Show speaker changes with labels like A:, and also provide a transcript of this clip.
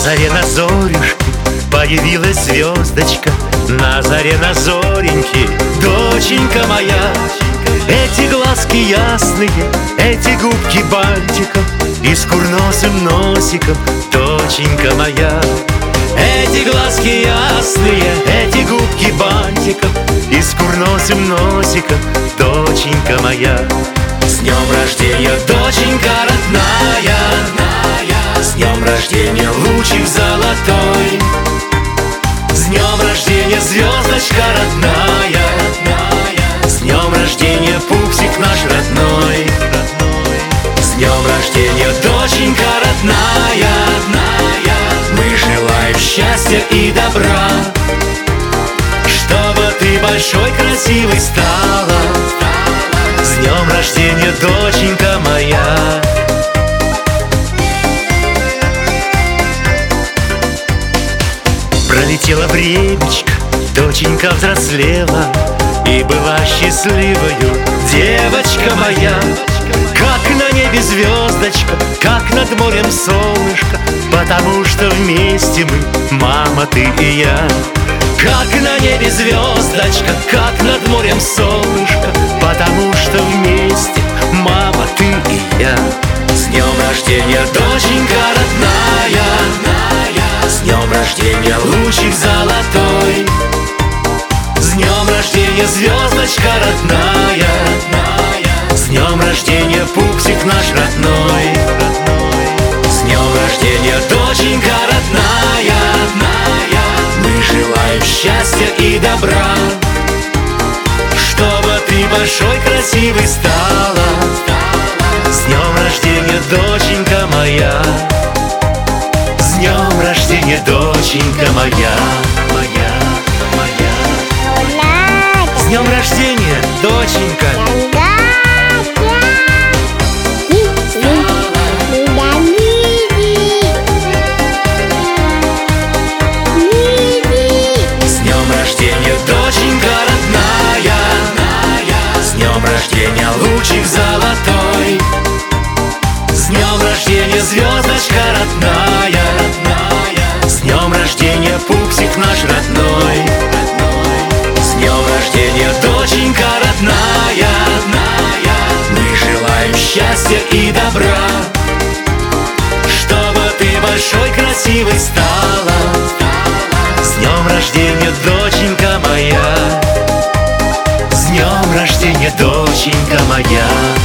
A: заре на зорюшке появилась звездочка, на заре на зореньке, доченька моя. Эти глазки ясные, эти губки бантиком и с курносым носиком, доченька моя. Эти глазки ясные, эти губки бантиком и с курносым носиком, доченька моя. С днем рождения, доченька родная, с днем рождения, лучик золотой. С днем рождения, звездочка родная, с днем рождения, пупсик наш родной. С днем рождения, доченька родная, мы желаем счастья и добра, чтобы ты большой, красивой стала. С днем рождения, доченька моя. Пролетело времечко, доченька взрослела и была счастливою девочка моя. Как на небе звездочка, как над морем солнышко, потому что вместе мы, мама, ты и я. Как на небе звездочка, как над морем солнышко, потому что вместе, мама, ты и я. С днем рождения, доченька родная, с днем рождения, лучик золотой. С днем рождения, звездочка родная, с днем рождения, пупсик наш родной. С днем рождения, доченька родная, мы желаем счастья и добра, чтобы ты большой, красивой стала. С днем рождения, доченька моя. С днем рождения, доченька моя, моя, моя. С днем рождения, доченька. Доченька родная, с днем рождения, лучик золотой. С днем рождения, звездочка родная, с днем рождения, пупсик наш родной. С днем рождения, доченька родная, мы желаем счастья и добра, чтобы ты большой, красивой стала. С днем рождения, доченька моя. С днем рождения, доченька моя.